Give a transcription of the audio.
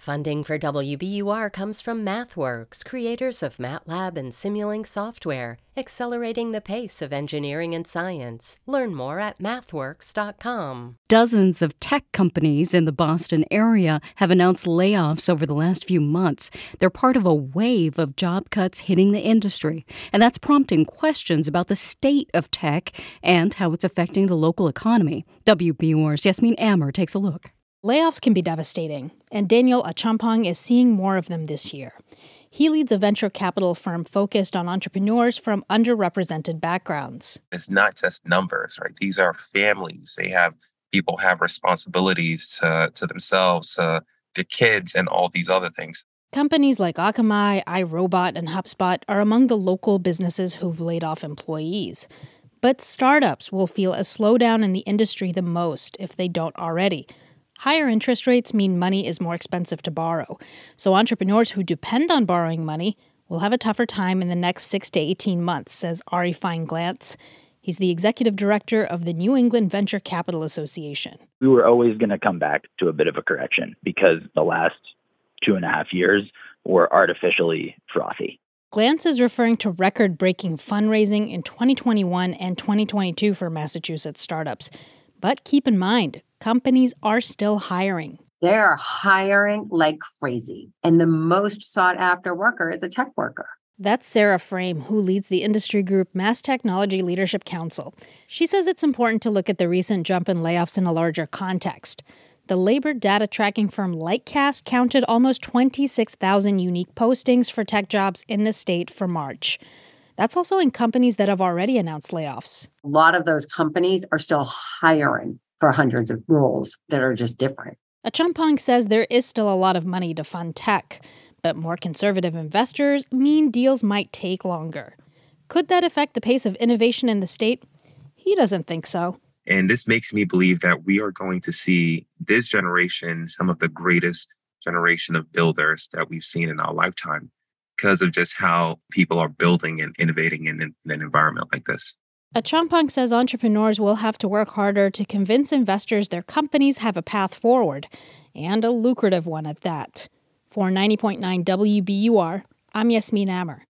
Funding for WBUR comes from MathWorks, creators of MATLAB and Simulink software, accelerating the pace of engineering and science. Learn more at mathworks.com. Dozens of tech companies in the Boston area have announced layoffs over the last few months. They're part of a wave of job cuts hitting the industry, and that's prompting questions about the state of tech and how it's affecting the local economy. WBUR's Yasmin Amer takes a look. Layoffs can be devastating, and Daniel Achampong is seeing more of them this year. He leads a venture capital firm focused on entrepreneurs from underrepresented backgrounds. It's not just numbers, right? These are families. People have responsibilities to themselves, to their kids, and all these other things. Companies like Akamai, iRobot, and HubSpot are among the local businesses who've laid off employees. But startups will feel a slowdown in the industry the most if they don't already. Higher interest rates mean money is more expensive to borrow, so entrepreneurs who depend on borrowing money will have a tougher time in the next 6 to 18 months, says Ari Fine-Glantz. He's the executive director of the New England Venture Capital Association. We were always going to come back to a bit of a correction because the last 2.5 years were artificially frothy. Glantz is referring to record-breaking fundraising in 2021 and 2022 for Massachusetts startups. But keep in mind, companies are still hiring. They're hiring like crazy. And the most sought after worker is a tech worker. That's Sarah Frame, who leads the industry group Mass Technology Leadership Council. She says it's important to look at the recent jump in layoffs in a larger context. The labor data tracking firm Lightcast counted almost 26,000 unique postings for tech jobs in the state for March. That's also in companies that have already announced layoffs. A lot of those companies are still hiring for hundreds of roles that are just different. Achampong says there is still a lot of money to fund tech, but more conservative investors mean deals might take longer. Could that affect the pace of innovation in the state? He doesn't think so. And this makes me believe that we are going to see this generation, some of the greatest generation of builders that we've seen in our lifetime, because of just how people are building and innovating in an environment like this. Achampong says entrepreneurs will have to work harder to convince investors their companies have a path forward, and a lucrative one at that. For 90.9 WBUR, I'm Yasmin Amer.